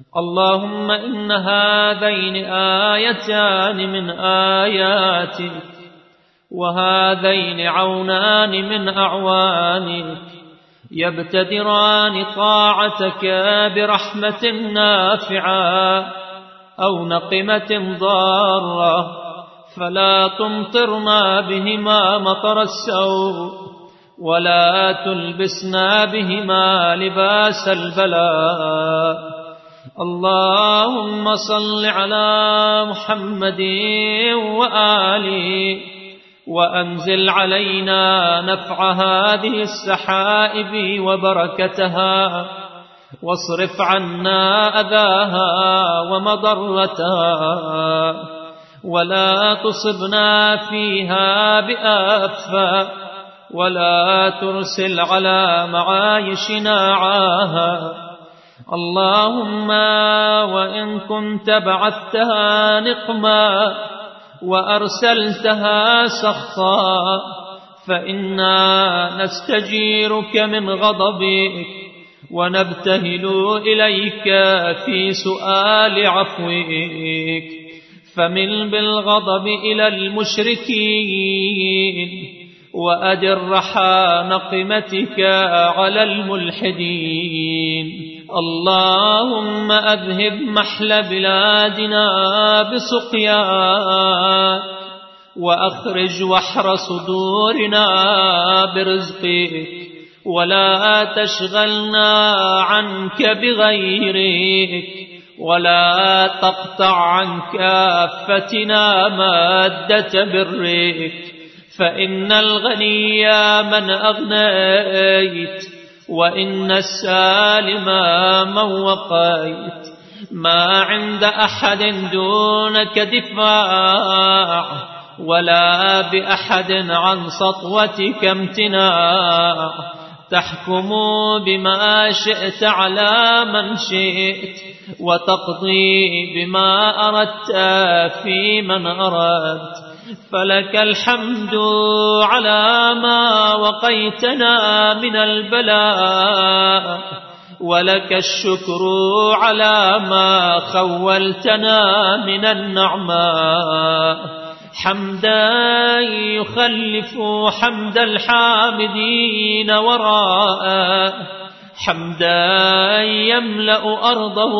اللهم إن هذين آيتان من آياتك، وهذين عونان من أعوانك، يبتدران طاعتك برحمة نافعة أو نقمة ضارة، فلا تمطرنا بهما مطر السوء، ولا تلبسنا بهما لباس البلاء. اللهم صل على محمد وآله، وأنزل علينا نفع هذه السحائب وبركتها، واصرف عنا أذاها ومضرتها، ولا تصبنا فيها بآفة، ولا ترسل على معايشنا عاها. اللهم وإن كنت بعثتها نقما وأرسلتها سخطا، فإنا نستجيرك من غضبك، ونبتهل إليك في سؤال عفوك، فمن بالغضب إلى المشركين، وأدر رحى نقمتك على الملحدين. اللهم أذهب محل بلادنا بسقياك، وأخرج وحر صدورنا برزقك، ولا تشغلنا عنك بغيرك، ولا تقطع عن كافتنا مادة برك، فإن الغني من أغنيت، وإن السالم من وقيت. ما عند أحد دونك دفاع، ولا بأحد عن سطوتك امتناع. تحكم بما شئت على من شئت، وتقضي بما أردت في من أردت. فلك الحمد على ما وقيتنا من البلاء، ولك الشكر على ما خولتنا من النعماء. حمدا يخلف حمد الحامدين وراءه، حمدا يملأ أرضه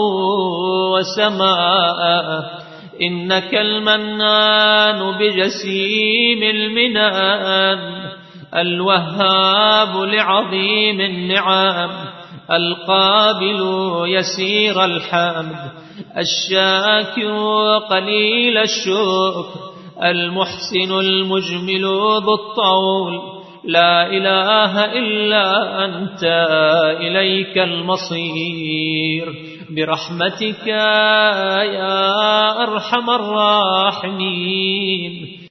وسماءه. إنك المنان بجسيم المنان، الوهاب لعظيم النعم، القابل يسير الحمد، الشاكر قليل الشكر، المحسن المجمل ذو الطول. لا إله إلا أنت، إليك المصير، برحمتك يا أرحم الراحمين.